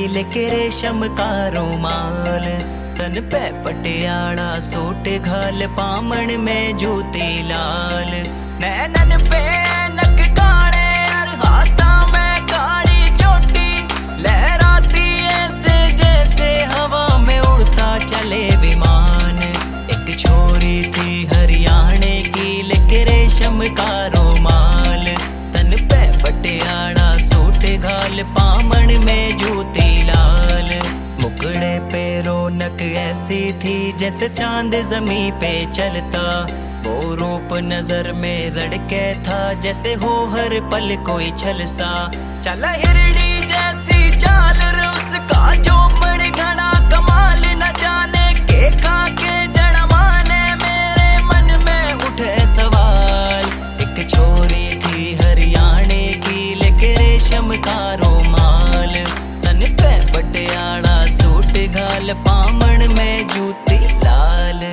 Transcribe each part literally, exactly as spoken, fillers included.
लेके रेशम का रुमाल, तन पे पटियाला सूट घाल, पामण में जूती लाल, नैनन पे नक काले और हाथा में काली चोटी, लहराती ऐसे जैसे हवा में उड़ता चले विमान। एक छोरी थी हरियाणे की लेके रेशम का रुमाल, तन पे पटियाला सूट घाल, पामण में जूती लाल, मुखड़े पे रौनक ऐसी थी जैसे चांद जमी पे चलता, वो रूप नजर में रड़के था जैसे हो हर पल कोई छलसा, चल हिरड़ी जैसी चाल रे उसका जो बड़ घना कमाल, न जाने के खा के जड़ माने मेरे मन में उठे सवाल। एक छोरी थी हरियाणे की लेके रेशम का रुमाल, तन पे पटियाला सूट घाल, पामण में जूती लाल।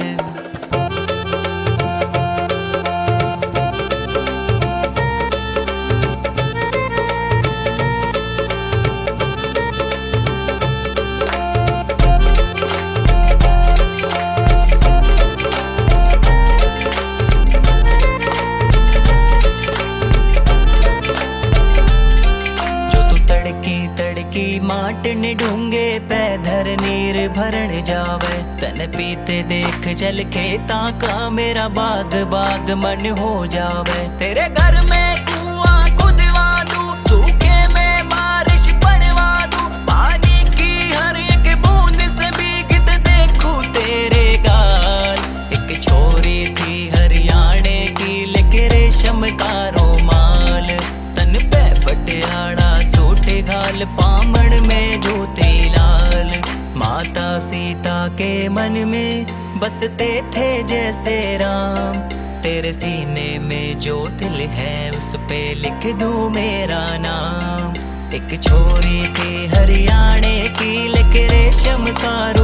माटन ढूंगे पैधर नीर भरण जावे, तन पीते देख जल खेता का मेरा बाग बाग मन हो जावे। तेरे घर में कुआं खुदवा दूं, सूखे में बारिश पड़वा दूं, पानी की हर एक बूंद से भीगते देखूं तेरे गाल। एक छोरी थी हरियाणे की लेके रेशम का रुमाल, तन पे पटियाला सूट घाल, पामण में जूती लाल, माता सीता के मन में बसते थे जैसे राम, तेरे सीने में जो दिल है उस पे लिख दूं मेरा नाम। एक छोरी थी हरियाणे की लेके रेशम का